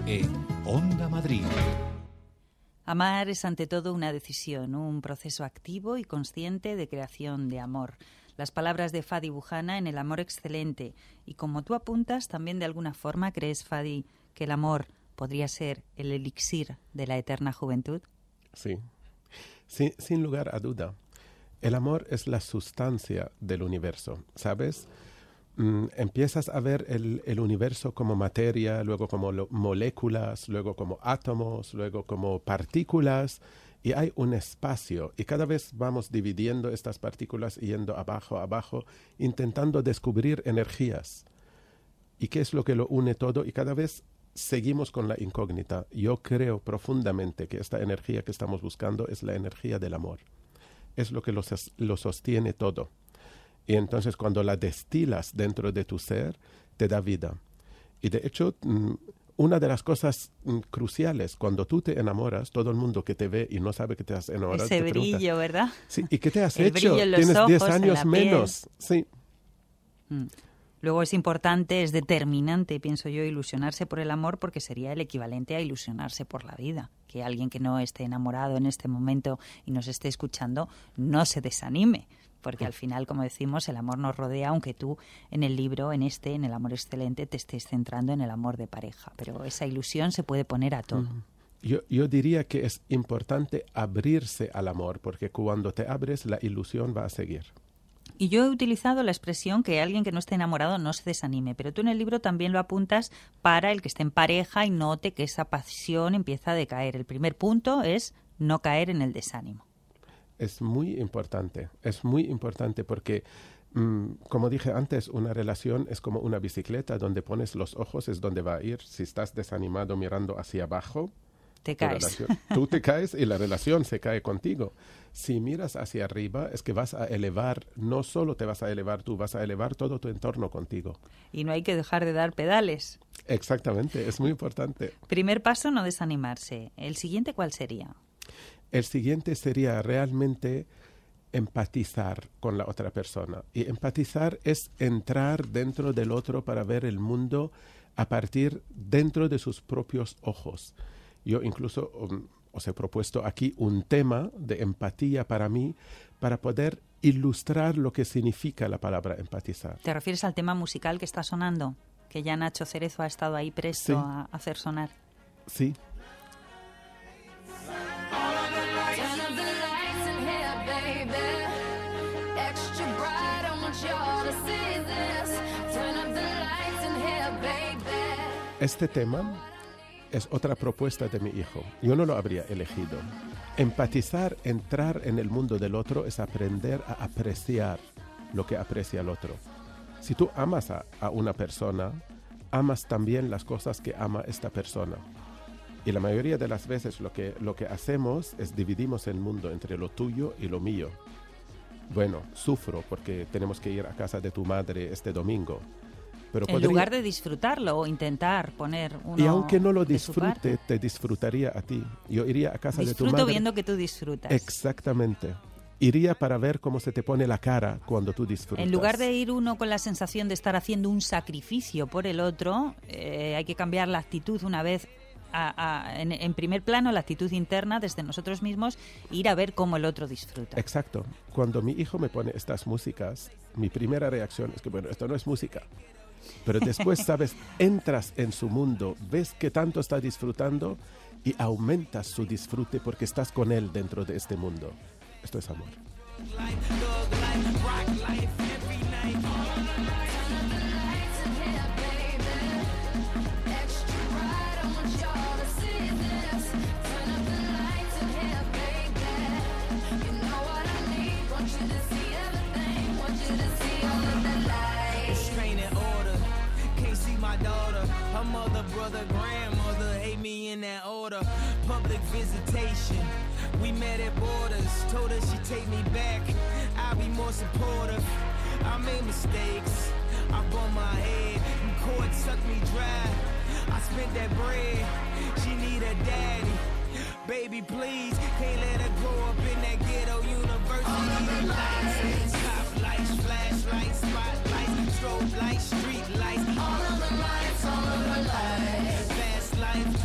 S1: en Onda Madrid.
S3: Amar es ante todo una decisión, un proceso activo y consciente de creación de amor. Las palabras de Fadi Bujana en El amor excelente. Y como tú apuntas, también de alguna forma crees, Fadi, que el amor podría ser el elixir de la eterna juventud.
S4: Sí, sí, sin lugar a duda. El amor es la sustancia del universo, ¿sabes? Mm, empiezas a ver el, el universo como materia, luego como lo, moléculas, luego como átomos, luego como partículas, y hay un espacio, y cada vez vamos dividiendo estas partículas, yendo abajo, abajo, intentando descubrir energías. ¿Y qué es lo que lo une todo? Y cada vez seguimos con la incógnita. Yo creo profundamente que esta energía que estamos buscando es la energía del amor. Es lo que lo, lo sostiene todo. Y entonces cuando la destilas dentro de tu ser, te da vida. Y de hecho, una de las cosas cruciales, cuando tú te enamoras, todo el mundo que te ve y no sabe que te has enamorado,
S3: Ese
S4: te pregunta,
S3: brillo, ¿verdad?
S4: Sí, ¿y qué te has
S3: El
S4: hecho?
S3: brillo en los
S4: Tienes
S3: ojos,
S4: diez
S3: en
S4: años
S3: la piel.
S4: menos. Sí.
S3: Mm. Luego es importante, es determinante, pienso yo, ilusionarse por el amor, porque sería el equivalente a ilusionarse por la vida. Que alguien que no esté enamorado en este momento y nos esté escuchando no se desanime, porque al final, como decimos, el amor nos rodea, aunque tú en el libro, en este, en El amor excelente, te estés centrando en el amor de pareja. Pero esa ilusión se puede poner a todo.
S4: Yo, yo diría que es importante abrirse al amor, porque cuando te abres, la ilusión va a seguir.
S3: Y yo he utilizado la expresión que alguien que no esté enamorado no se desanime, pero tú en el libro también lo apuntas para el que esté en pareja y note que esa pasión empieza a decaer. El primer punto es no caer en el desánimo.
S4: Es muy importante, es muy importante porque, mmm, como dije antes, una relación es como una bicicleta, donde pones los ojos es donde va a ir. Si estás desanimado mirando hacia abajo,
S3: te caes.
S4: Relación, tú te caes y la relación se cae contigo. Si miras hacia arriba, es que vas a elevar, no solo te vas a elevar tú, vas a elevar todo tu entorno contigo.
S3: Y no hay que dejar de dar pedales.
S4: Exactamente, es muy importante.
S3: Primer paso, no desanimarse. ¿El siguiente cuál sería?
S4: El siguiente sería realmente empatizar con la otra persona. Y empatizar es entrar dentro del otro para ver el mundo a partir dentro de sus propios ojos. Yo incluso um, os he propuesto aquí un tema de empatía para mí, para poder ilustrar lo que significa la palabra empatizar.
S3: ¿Te refieres al tema musical que está sonando? Que ya Nacho Cerezo ha estado ahí presto
S4: Sí.
S3: a hacer sonar.
S4: Sí. Este tema es otra propuesta de mi hijo. Yo no lo habría elegido. Empatizar, entrar en el mundo del otro, es aprender a apreciar lo que aprecia el otro. Si tú amas a, a una persona, amas también las cosas que ama esta persona. Y la mayoría de las veces lo que, lo que hacemos es dividimos el mundo entre lo tuyo y lo mío. Bueno, sufro porque tenemos que ir a casa de tu madre este domingo. Pero
S3: en
S4: podría...
S3: lugar de disfrutarlo o intentar poner uno
S4: Y aunque no lo
S3: de su parte.
S4: disfrute, te disfrutaría a ti. Yo iría a casa
S3: Disfruto
S4: de tu madre.
S3: viendo que tú disfrutas.
S4: Exactamente. Iría para ver cómo se te pone la cara cuando tú disfrutas.
S3: En lugar de ir uno con la sensación de estar haciendo un sacrificio por el otro, eh, hay que cambiar la actitud una vez a, a, en, en primer plano, la actitud interna desde nosotros mismos, ir a ver cómo el otro disfruta.
S4: Exacto. Cuando mi hijo me pone estas músicas, mi primera reacción es que, bueno, esto no es música. Pero después, ¿sabes? Entras en su mundo, ves que tanto está disfrutando y aumentas su disfrute porque estás con él dentro de este mundo. Esto es amor.
S8: Mother, brother, grandmother hate me in that order. Public visitation, we met at borders. Told her she'd take me back, I'll be more supportive. I made mistakes, I bumped my head, and court sucked me dry. I spent that bread, she need a daddy. Baby, please, can't let her grow up in that ghetto university. Lights, top lights, flashlights, spotlights, strobe lights, street lights. All of the lights, all of the lights. Fast life,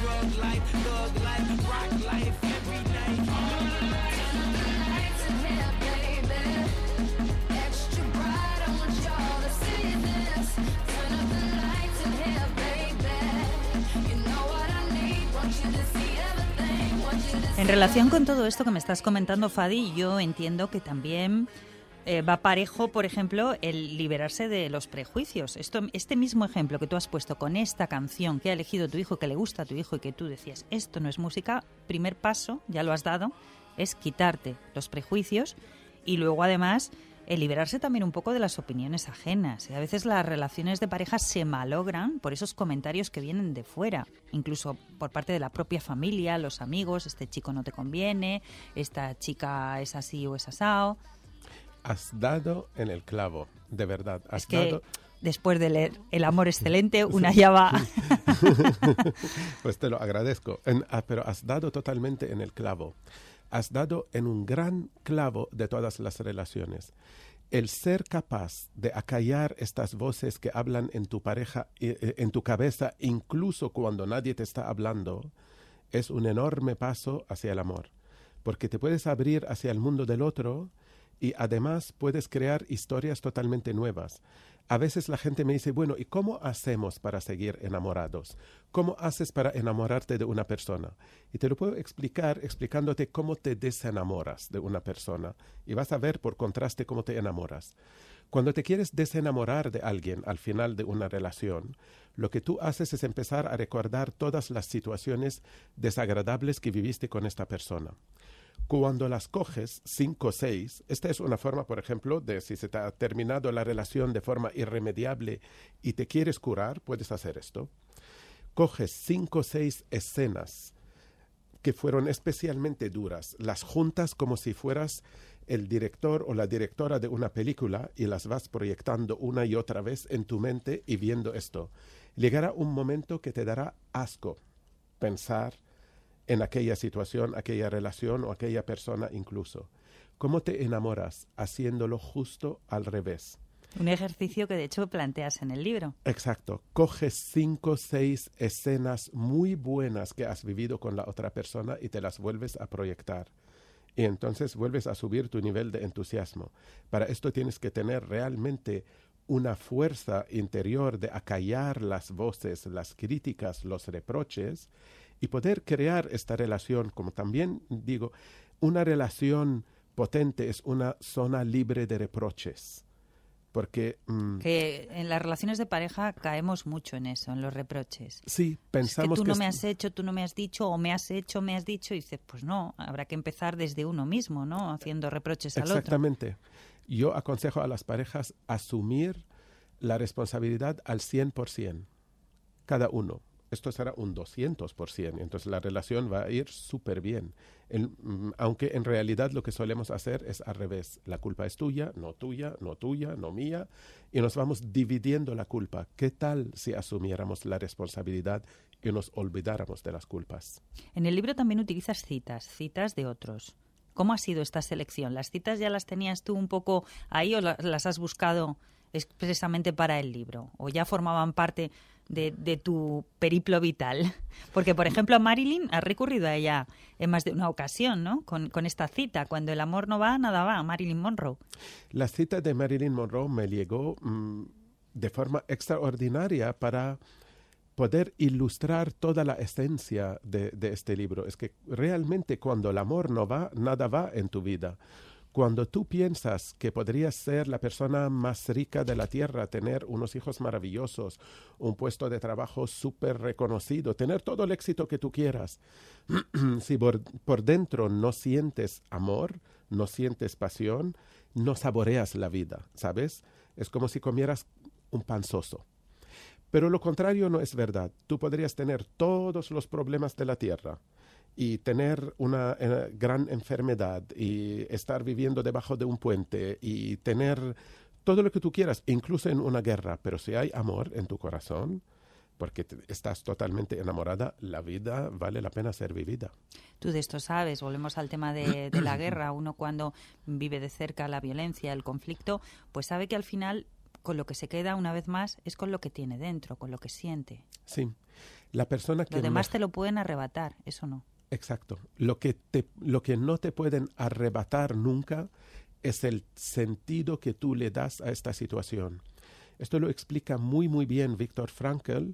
S3: En relación con todo esto que me estás comentando, Fadi, yo entiendo que también eh, va parejo, por ejemplo, el liberarse de los prejuicios. Esto, este mismo ejemplo que tú has puesto con esta canción que ha elegido tu hijo, que le gusta a tu hijo y que tú decías, esto no es música, primer paso, ya lo has dado, es quitarte los prejuicios y luego además el liberarse también un poco de las opiniones ajenas. Y a veces las relaciones de pareja se malogran por esos comentarios que vienen de fuera, incluso por parte de la propia familia, los amigos, este chico no te conviene, esta chica es así o es asao.
S4: Has dado en el clavo, de verdad. Has
S3: es que
S4: dado...
S3: después de leer El amor excelente, una ya va...
S4: Pues te lo agradezco, en, ah, pero has dado totalmente en el clavo. Has dado en un gran clavo de todas las relaciones. El ser capaz de acallar estas voces que hablan en tu pareja, en tu cabeza, incluso cuando nadie te está hablando, es un enorme paso hacia el amor. Porque te puedes abrir hacia el mundo del otro y además puedes crear historias totalmente nuevas. A veces la gente me dice, bueno, ¿y cómo hacemos para seguir enamorados? ¿Cómo haces para enamorarte de una persona? Y te lo puedo explicar explicándote cómo te desenamoras de una persona. Y vas a ver por contraste cómo te enamoras. Cuando te quieres desenamorar de alguien al final de una relación, lo que tú haces es empezar a recordar todas las situaciones desagradables que viviste con esta persona. Cuando las coges, cinco o seis, esta es una forma, por ejemplo, de si se te ha terminado la relación de forma irremediable y te quieres curar, puedes hacer esto. Coges cinco o seis escenas que fueron especialmente duras, las juntas como si fueras el director o la directora de una película y las vas proyectando una y otra vez en tu mente y viendo esto. Llegará un momento que te dará asco pensar en aquella situación, aquella relación o aquella persona incluso. ¿Cómo te enamoras? Haciéndolo justo al revés.
S3: Un ejercicio que de hecho planteas en el libro.
S4: Exacto. Coges cinco o seis escenas muy buenas que has vivido con la otra persona y te las vuelves a proyectar. Y entonces vuelves a subir tu nivel de entusiasmo. Para esto tienes que tener realmente una fuerza interior de acallar las voces, las críticas, los reproches, y poder crear esta relación, como también digo, una relación potente es una zona libre de reproches. Porque... Mmm,
S3: que en las relaciones de pareja caemos mucho en eso, en los reproches.
S4: Sí, pensamos
S3: es que tú
S4: que
S3: no
S4: es...
S3: me has hecho, tú no me has dicho, o me has hecho, me has dicho, y dices, pues no, habrá que empezar desde uno mismo, ¿no? Haciendo reproches al otro.
S4: Exactamente. Yo aconsejo a las parejas asumir la responsabilidad al cien por ciento, cada uno. Esto será un doscientos por ciento, entonces la relación va a ir súper bien. El, aunque en realidad lo que solemos hacer es al revés. La culpa es tuya, no tuya, no tuya, no mía, y nos vamos dividiendo la culpa. ¿Qué tal si asumiéramos la responsabilidad y nos olvidáramos de las culpas?
S3: En el libro también utilizas citas, citas de otros. ¿Cómo ha sido esta selección? ¿Las citas ya las tenías tú un poco ahí o las has buscado expresamente para el libro? ¿O ya formaban parte de, de tu periplo vital? Porque, por ejemplo, a Marilyn has recurrido a ella en más de una ocasión, ¿no? Con, con esta cita, cuando el amor no va, nada va, Marilyn Monroe.
S4: La cita de Marilyn Monroe me llegó mmm, de forma extraordinaria para poder ilustrar toda la esencia de, de este libro. Es que realmente cuando el amor no va, nada va en tu vida. Cuando tú piensas que podrías ser la persona más rica de la tierra, tener unos hijos maravillosos, un puesto de trabajo súper reconocido, tener todo el éxito que tú quieras, si por, por dentro no sientes amor, no sientes pasión, no saboreas la vida, ¿sabes? Es como si comieras un pan soso. Pero lo contrario no es verdad. Tú podrías tener todos los problemas de la tierra y tener una eh, gran enfermedad y estar viviendo debajo de un puente y tener todo lo que tú quieras, incluso en una guerra. Pero si hay amor en tu corazón, porque te, estás totalmente enamorada, la vida vale la pena ser vivida.
S3: Tú de esto sabes, volvemos al tema de, de la guerra. Uno cuando vive de cerca la violencia, el conflicto, pues sabe que al final con lo que se queda una vez más es con lo que tiene dentro, con lo que siente.
S4: Sí, la persona que...
S3: Lo demás
S4: me...
S3: te lo pueden arrebatar, eso no.
S4: Exacto. Lo que, te, lo que no te pueden arrebatar nunca es el sentido que tú le das a esta situación. Esto lo explica muy, muy bien Viktor Frankl,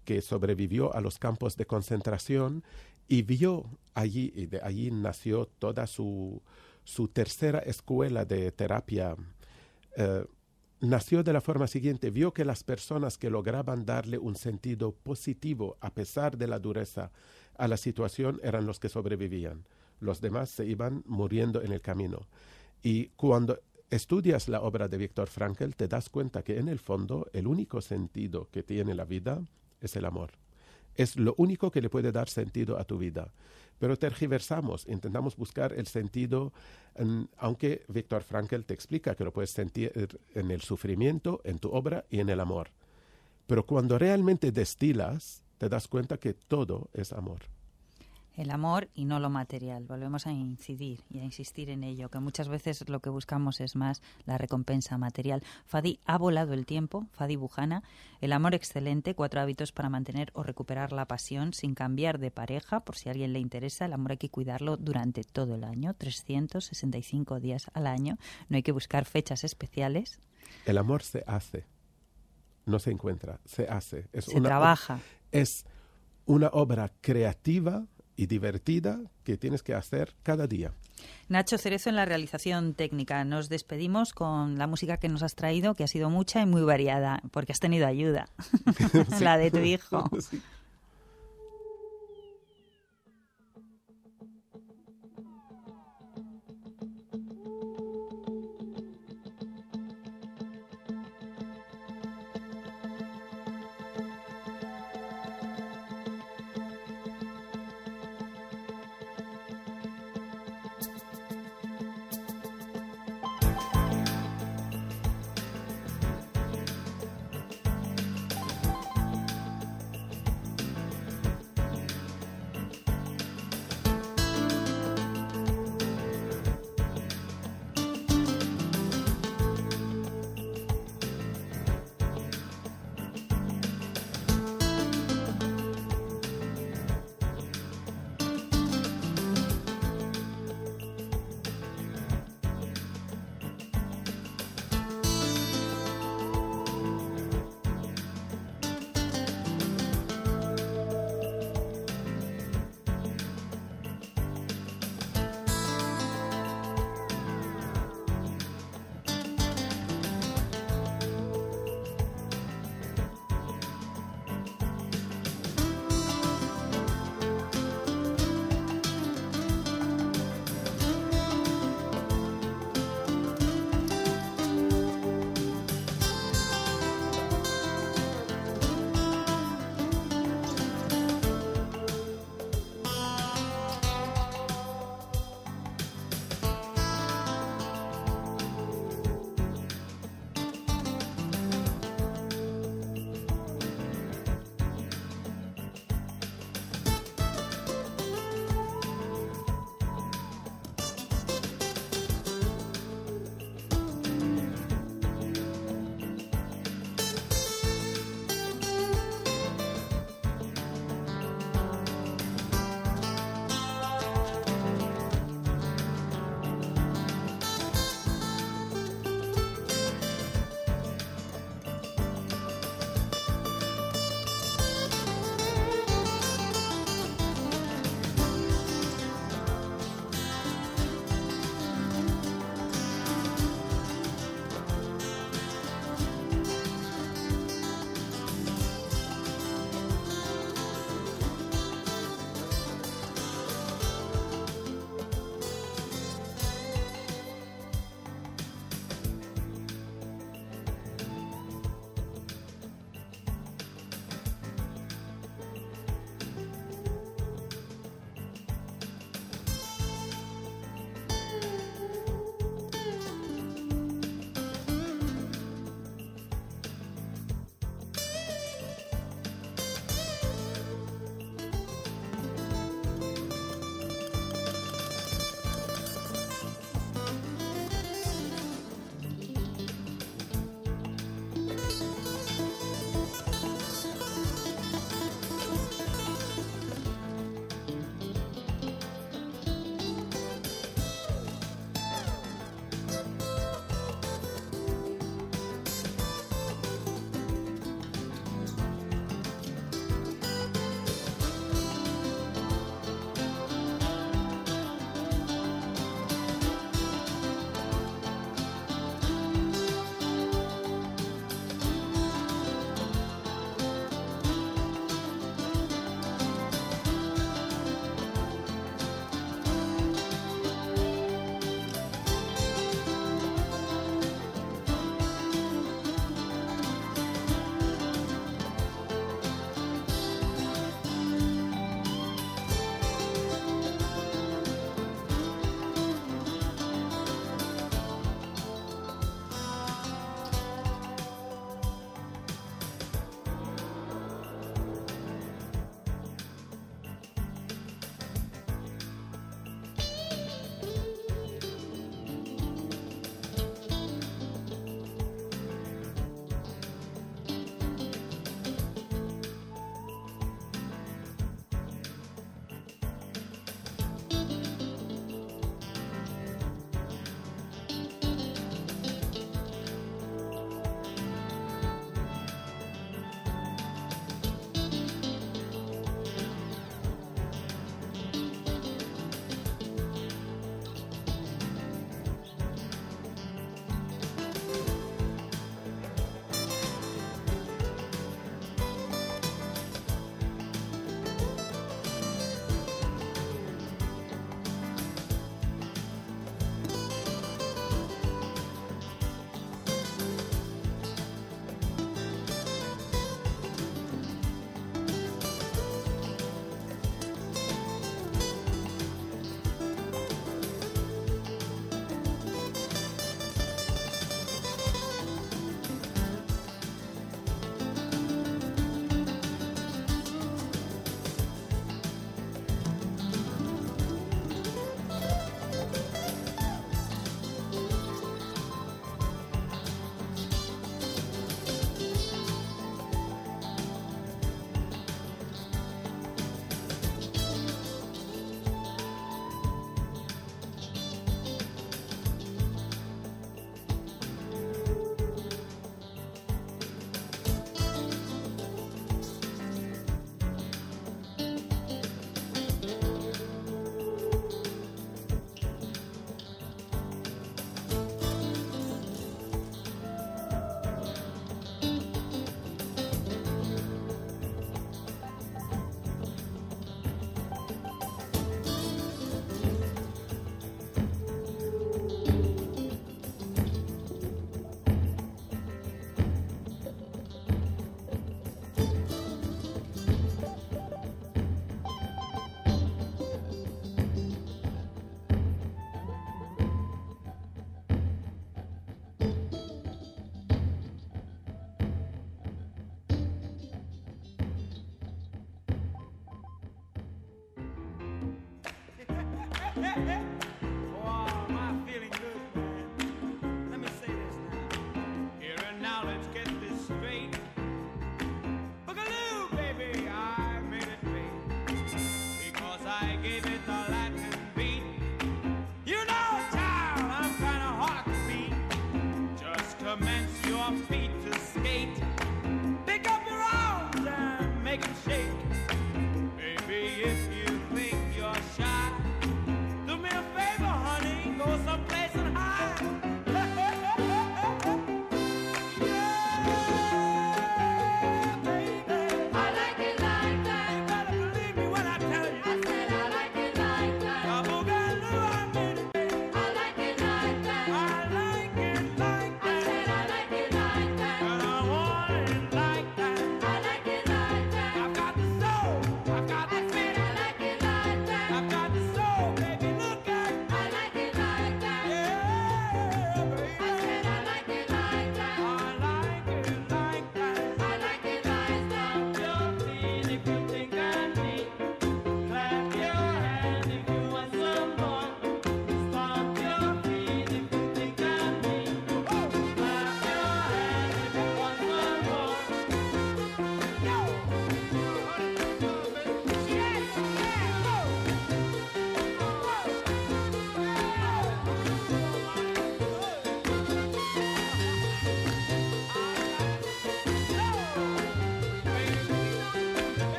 S4: que sobrevivió a los campos de concentración y vio allí, y de allí nació toda su, su tercera escuela de terapia. Eh, nació de la forma siguiente: vio que las personas que lograban darle un sentido positivo a pesar de la dureza a la situación eran los que sobrevivían. Los demás se iban muriendo en el camino. Y cuando estudias la obra de Viktor Frankl, te das cuenta que en el fondo el único sentido que tiene la vida es el amor. Es lo único que le puede dar sentido a tu vida. Pero tergiversamos, intentamos buscar el sentido, en, aunque Viktor Frankl te explica que lo puedes sentir en el sufrimiento, en tu obra y en el amor. Pero cuando realmente destilas, te das cuenta que todo es amor.
S3: El amor y no lo material. Volvemos a incidir y a insistir en ello, que muchas veces lo que buscamos es más la recompensa material. Fadi, ha volado el tiempo. Fadi Bujana, El amor excelente, cuatro hábitos para mantener o recuperar la pasión sin cambiar de pareja. Por si a alguien le interesa, el amor hay que cuidarlo durante todo el año, trescientos sesenta y cinco días al año. No hay que buscar fechas especiales.
S4: El amor se hace, no se encuentra, se hace. Es
S3: se
S4: una
S3: trabaja.
S4: Es una obra creativa y divertida que tienes que hacer cada día.
S3: Nacho Cerezo en la realización técnica. Nos despedimos con la música que nos has traído, que ha sido mucha y muy variada, porque has tenido ayuda, sí. La de tu hijo.
S4: Sí.